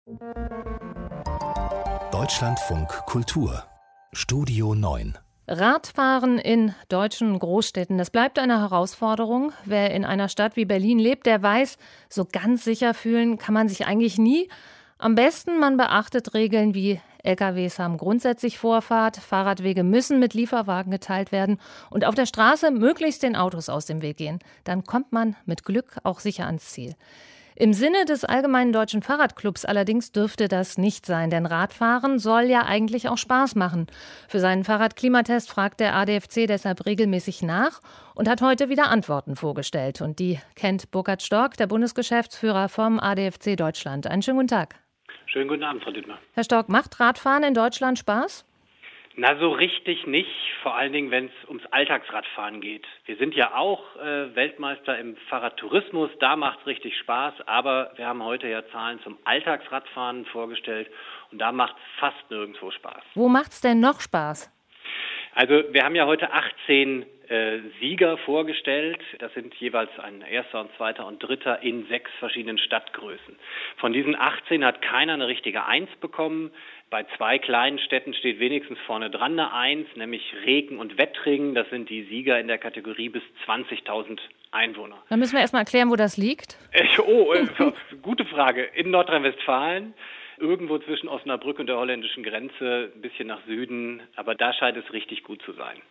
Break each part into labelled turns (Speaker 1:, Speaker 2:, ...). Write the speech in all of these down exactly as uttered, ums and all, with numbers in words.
Speaker 1: Deutschlandfunk Kultur Studio neun.
Speaker 2: Radfahren in deutschen Großstädten, das bleibt eine Herausforderung. Wer in einer Stadt wie Berlin lebt, der weiß, so ganz sicher fühlen kann man sich eigentlich nie. Am besten, man beachtet Regeln wie L K Ws haben grundsätzlich Vorfahrt, Fahrradwege müssen mit Lieferwagen geteilt werden und auf der Straße möglichst den Autos aus dem Weg gehen. Dann kommt man mit Glück auch sicher ans Ziel. Im Sinne des Allgemeinen Deutschen Fahrradclubs allerdings dürfte das nicht sein, denn Radfahren soll ja eigentlich auch Spaß machen. Für seinen Fahrradklimatest fragt der A D F C deshalb regelmäßig nach und hat heute wieder Antworten vorgestellt. Und die kennt Burkhard Stork, der Bundesgeschäftsführer vom A D F C Deutschland. Einen schönen guten Tag.
Speaker 3: Schönen guten Abend, Frau Dittmar.
Speaker 2: Herr Stork, macht Radfahren in Deutschland Spaß?
Speaker 3: Na, so richtig nicht, vor allen Dingen, wenn es ums Alltagsradfahren geht. Wir sind ja auch äh, Weltmeister im Fahrradtourismus, da macht es richtig Spaß, aber wir haben heute ja Zahlen zum Alltagsradfahren vorgestellt und da macht es fast nirgendwo Spaß.
Speaker 2: Wo macht's denn noch Spaß?
Speaker 3: Also wir haben ja heute achtzehn äh, Sieger vorgestellt. Das sind jeweils ein Erster und Zweiter und Dritter in sechs verschiedenen Stadtgrößen. Von diesen achtzehn hat keiner eine richtige Eins bekommen. Bei zwei kleinen Städten steht wenigstens vorne dran eine Eins, nämlich Reken und Wettringen. Das sind die Sieger in der Kategorie bis zwanzigtausend Einwohner.
Speaker 2: Dann müssen wir erstmal erklären, wo das liegt.
Speaker 3: Äh, oh, äh, gute Frage. In Nordrhein-Westfalen. Irgendwo zwischen Osnabrück und der holländischen Grenze, ein bisschen nach Süden, aber da scheint es richtig gut zu sein.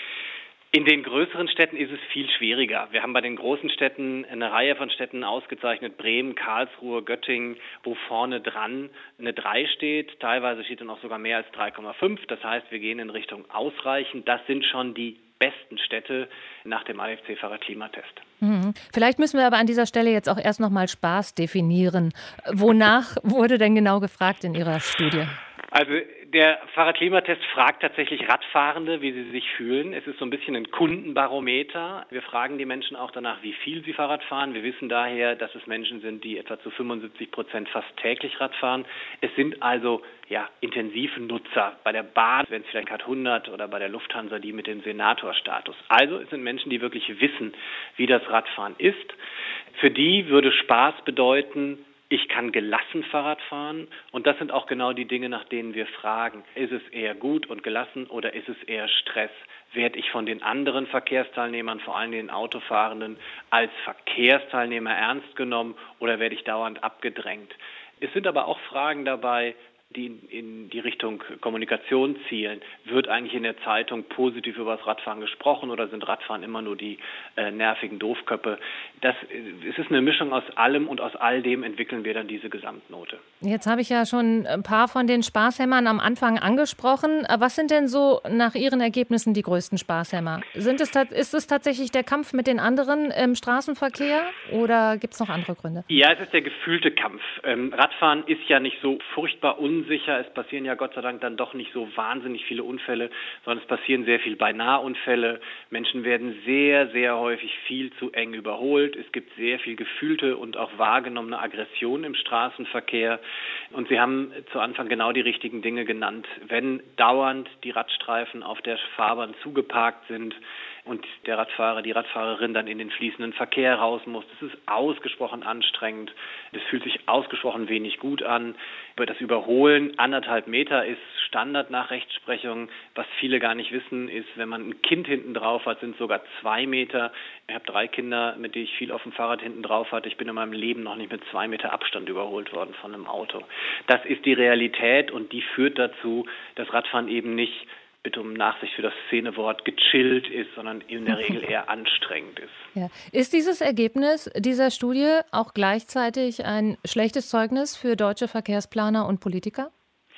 Speaker 3: In den größeren Städten ist es viel schwieriger. Wir haben bei den großen Städten eine Reihe von Städten ausgezeichnet, Bremen, Karlsruhe, Göttingen, wo vorne dran eine drei steht. Teilweise steht dann auch sogar mehr als drei Komma fünf. Das heißt, wir gehen in Richtung ausreichend. Das sind schon die besten Städte nach dem A D F C-Fahrradklimatest.
Speaker 2: Mhm. Vielleicht müssen wir aber an dieser Stelle jetzt auch erst noch mal Spaß definieren. Wonach wurde denn genau gefragt in Ihrer Studie?
Speaker 3: Also der Fahrradklimatest fragt tatsächlich Radfahrende, wie sie sich fühlen. Es ist so ein bisschen ein Kundenbarometer. Wir fragen die Menschen auch danach, wie viel sie Fahrrad fahren. Wir wissen daher, dass es Menschen sind, die etwa zu fünfundsiebzig Prozent fast täglich Rad fahren. Es sind also ja intensive Nutzer. Bei der Bahn, wenn es vielleicht hundert oder bei der Lufthansa die mit dem Senatorstatus. Also es sind Menschen, die wirklich wissen, wie das Radfahren ist. Für die würde Spaß bedeuten, ich kann gelassen Fahrrad fahren und das sind auch genau die Dinge, nach denen wir fragen. Ist es eher gut und gelassen oder ist es eher Stress? Werde ich von den anderen Verkehrsteilnehmern, vor allem den Autofahrenden, als Verkehrsteilnehmer ernst genommen oder werde ich dauernd abgedrängt? Es sind aber auch Fragen dabei, die in die Richtung Kommunikation zielen. Wird eigentlich in der Zeitung positiv über das Radfahren gesprochen oder sind Radfahren immer nur die äh, nervigen Doofköppe? Das, es ist eine Mischung aus allem und aus all dem entwickeln wir dann diese Gesamtnote.
Speaker 2: Jetzt habe ich ja schon ein paar von den Spaßhämmern am Anfang angesprochen. Was sind denn so nach Ihren Ergebnissen die größten Spaßhämmer? Sind es, ist es tatsächlich der Kampf mit den anderen im Straßenverkehr oder gibt es noch andere Gründe?
Speaker 3: Ja, es ist der gefühlte Kampf. Ähm, Radfahren ist ja nicht so furchtbar unsicher. Es passieren ja Gott sei Dank dann doch nicht so wahnsinnig viele Unfälle, sondern es passieren sehr viele Beinahe-Unfälle. Menschen werden sehr, sehr häufig viel zu eng überholt. Es gibt sehr viel gefühlte und auch wahrgenommene Aggression im Straßenverkehr. Und Sie haben zu Anfang genau die richtigen Dinge genannt. Wenn dauernd die Radstreifen auf der Fahrbahn zugeparkt sind und der Radfahrer, die Radfahrerin dann in den fließenden Verkehr raus muss, das ist ausgesprochen anstrengend. Das fühlt sich ausgesprochen wenig gut an. Das Überholen anderthalb Meter ist Standard nach Rechtsprechung. Was viele gar nicht wissen, ist, wenn man ein Kind hinten drauf hat, sind es sogar zwei Meter. Ich habe drei Kinder, mit denen ich viel auf dem Fahrrad hinten drauf hatte. Ich bin in meinem Leben noch nicht mit zwei Meter Abstand überholt worden von einem Auto. Das ist die Realität und die führt dazu, dass Radfahren eben nicht, bitte um Nachsicht für das Szenewort, gechillt ist, sondern in der Regel eher anstrengend ist.
Speaker 2: Ja. Ist dieses Ergebnis dieser Studie auch gleichzeitig ein schlechtes Zeugnis für deutsche Verkehrsplaner und Politiker?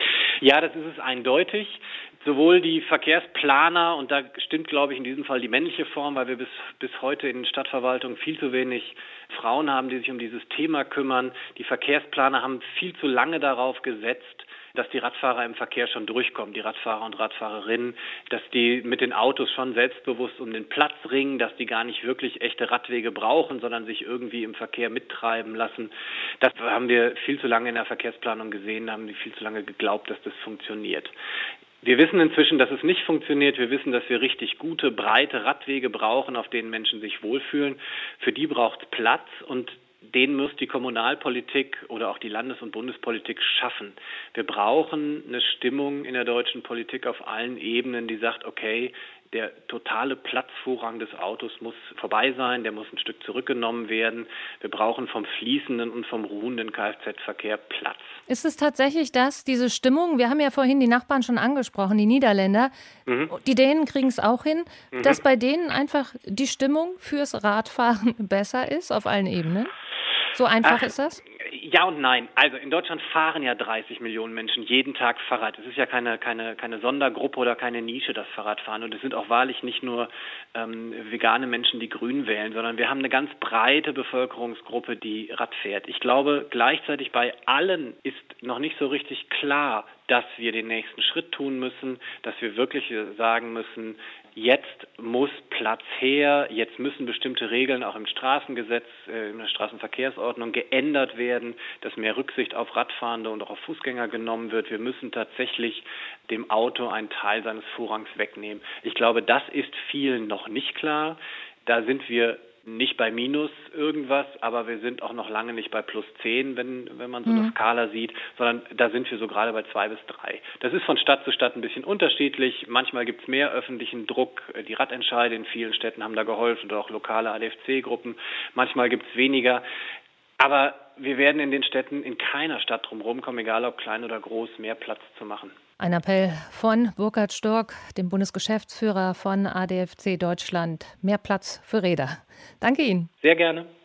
Speaker 3: Ja, das ist es eindeutig. Sowohl die Verkehrsplaner, und da stimmt, glaube ich, in diesem Fall die männliche Form, weil wir bis, bis heute in den Stadtverwaltungen viel zu wenig Frauen haben, die sich um dieses Thema kümmern. Die Verkehrsplaner haben viel zu lange darauf gesetzt, dass die Radfahrer im Verkehr schon durchkommen, die Radfahrer und Radfahrerinnen, dass die mit den Autos schon selbstbewusst um den Platz ringen, dass die gar nicht wirklich echte Radwege brauchen, sondern sich irgendwie im Verkehr mittreiben lassen. Das haben wir viel zu lange in der Verkehrsplanung gesehen, da haben wir viel zu lange geglaubt, dass das funktioniert. Wir wissen inzwischen, dass es nicht funktioniert. Wir wissen, dass wir richtig gute, breite Radwege brauchen, auf denen Menschen sich wohlfühlen. Für die braucht es Platz und den muss die Kommunalpolitik oder auch die Landes- und Bundespolitik schaffen. Wir brauchen eine Stimmung in der deutschen Politik auf allen Ebenen, die sagt, okay, der totale Platzvorrang des Autos muss vorbei sein, der muss ein Stück zurückgenommen werden. Wir brauchen vom fließenden und vom ruhenden Kfz-Verkehr Platz.
Speaker 2: Ist es tatsächlich das, diese Stimmung? Wir haben ja vorhin die Nachbarn schon angesprochen, die Niederländer. Mhm. Die Dänen kriegen es auch hin, mhm. dass bei denen einfach die Stimmung fürs Radfahren besser ist auf allen Ebenen? So einfach Ach, ist das?
Speaker 3: Ja und nein. Also in Deutschland fahren ja dreißig Millionen Menschen jeden Tag Fahrrad. Es ist ja keine, keine, keine Sondergruppe oder keine Nische, das Fahrradfahren. Und es sind auch wahrlich nicht nur ähm, vegane Menschen, die Grün wählen, sondern wir haben eine ganz breite Bevölkerungsgruppe, die Rad fährt. Ich glaube, gleichzeitig bei allen ist noch nicht so richtig klar, dass wir den nächsten Schritt tun müssen, dass wir wirklich sagen müssen, jetzt muss Platz her, jetzt müssen bestimmte Regeln auch im Straßengesetz, äh, in der Straßenverkehrsordnung geändert werden, dass mehr Rücksicht auf Radfahrende und auch auf Fußgänger genommen wird. Wir müssen tatsächlich dem Auto einen Teil seines Vorrangs wegnehmen. Ich glaube, das ist vielen noch nicht klar. Da sind wir nicht bei minus irgendwas, aber wir sind auch noch lange nicht bei plus zehn, wenn, wenn man so eine mhm. Skala sieht, sondern da sind wir so gerade bei zwei bis drei. Das ist von Stadt zu Stadt ein bisschen unterschiedlich. Manchmal gibt es mehr öffentlichen Druck. Die Radentscheide in vielen Städten haben da geholfen oder auch lokale A D F C-Gruppen. Manchmal gibt es weniger. Aber wir werden in den Städten in keiner Stadt drum rumkommen, egal ob klein oder groß, mehr Platz zu machen.
Speaker 2: Ein Appell von Burkhard Stork, dem Bundesgeschäftsführer von A D F C Deutschland. Mehr Platz für Räder. Danke Ihnen.
Speaker 3: Sehr gerne.